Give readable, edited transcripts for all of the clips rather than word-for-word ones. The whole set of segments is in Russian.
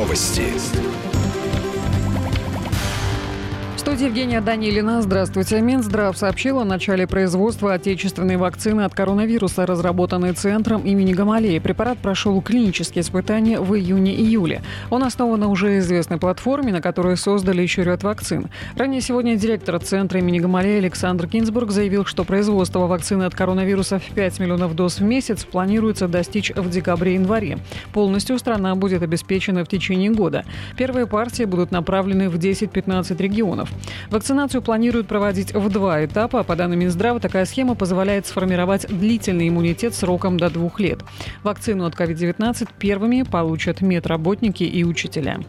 Новости. В студии Евгения Данилина. Здравствуйте. Минздрав сообщил о начале производства отечественной вакцины от коронавируса, разработанной Центром имени Гамалеи. Препарат прошел клинические испытания в июне-июле. Он основан на уже известной платформе, на которой создали еще ряд вакцин. Ранее сегодня директор Центра имени Гамалеи Александр Гинзбург заявил, что производство вакцины от коронавируса в 5 миллионов доз в месяц планируется достичь в декабре-январе. Полностью страна будет обеспечена в течение года. Первые партии будут направлены в 10-15 регионов. Вакцинацию планируют проводить в 2 этапа. По данным Минздрава, такая схема позволяет сформировать длительный иммунитет сроком до 2 лет. Вакцину от COVID-19 первыми получат медработники и учителя.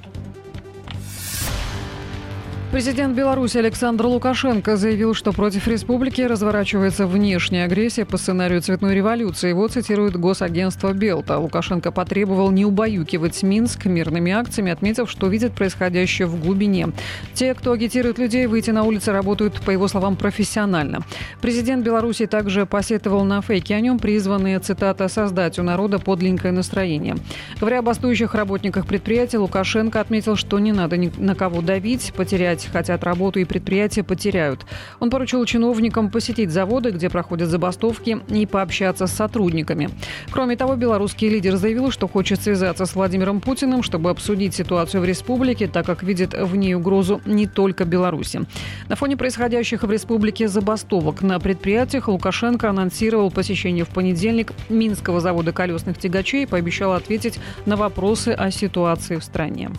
Президент Беларуси Александр Лукашенко заявил, что против республики разворачивается внешняя агрессия по сценарию цветной революции. Его цитирует госагентство Белта. Лукашенко потребовал не убаюкивать Минск мирными акциями, отметив, что видит происходящее в глубине. Те, кто агитирует людей выйти на улицы, работают, по его словам, профессионально. Президент Беларуси также посетовал на фейки о нем, призванные, цитата, «создать у народа подлинное настроение». Говоря о бастующих работниках предприятия, Лукашенко отметил, что не надо ни на кого давить, потерять хотят работу и предприятия потеряют. Он поручил чиновникам посетить заводы, где проходят забастовки, и пообщаться с сотрудниками. Кроме того, белорусский лидер заявил, что хочет связаться с Владимиром Путиным, чтобы обсудить ситуацию в республике, так как видит в ней угрозу не только Беларуси. На фоне происходящих в республике забастовок на предприятиях Лукашенко анонсировал посещение в понедельник Минского завода колесных тягачей и пообещал ответить на вопросы о ситуации в стране.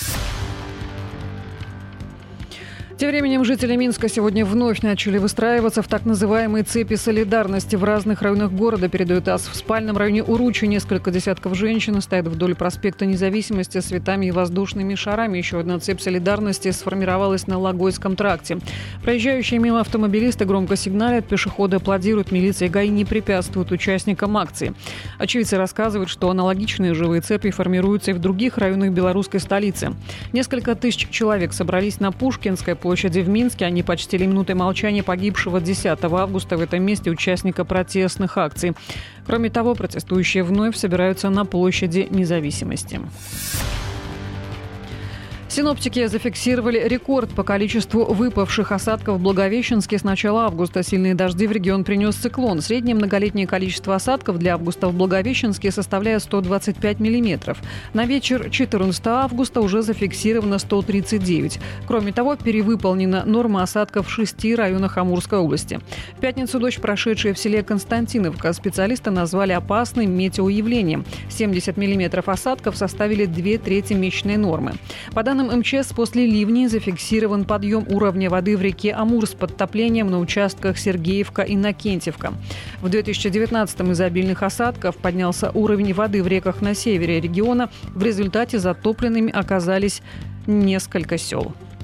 Тем временем жители Минска сегодня вновь начали выстраиваться в так называемые цепи солидарности в разных районах города, передает ТАСС. В спальном районе Уручи несколько десятков женщин стоят вдоль проспекта Независимости с цветами и воздушными шарами. Еще одна цепь солидарности сформировалась на Логойском тракте. Проезжающие мимо автомобилисты громко сигналят, пешеходы аплодируют, милиция и ГАИ не препятствуют участникам акции. Очевидцы рассказывают, что аналогичные живые цепи формируются и в других районах белорусской столицы. Несколько тысяч человек собрались на Пушкинской площади в Минске. Они почтили минутой молчания погибшего 10 августа в этом месте участника протестных акций. Кроме того, протестующие вновь собираются на площади Независимости. Синоптики зафиксировали рекорд по количеству выпавших осадков в Благовещенске с начала августа. Сильные дожди в регион принес циклон. Среднее многолетнее количество осадков для августа в Благовещенске составляет 125 миллиметров. На вечер 14 августа уже зафиксировано 139. Кроме того, перевыполнена норма осадков в 6 районах Амурской области. В пятницу дождь, прошедшая в селе Константиновка, специалисты назвали опасным метеоявлением. 70 миллиметров осадков составили 2/3 месячной нормы. По данным МЧС, после ливней зафиксирован подъем уровня воды в реке Амур с подтоплением на участках Сергеевка и Иннокентьевка. В 2019-м из-за обильных осадков поднялся уровень воды в реках на севере региона. В результате затопленными оказались несколько сел.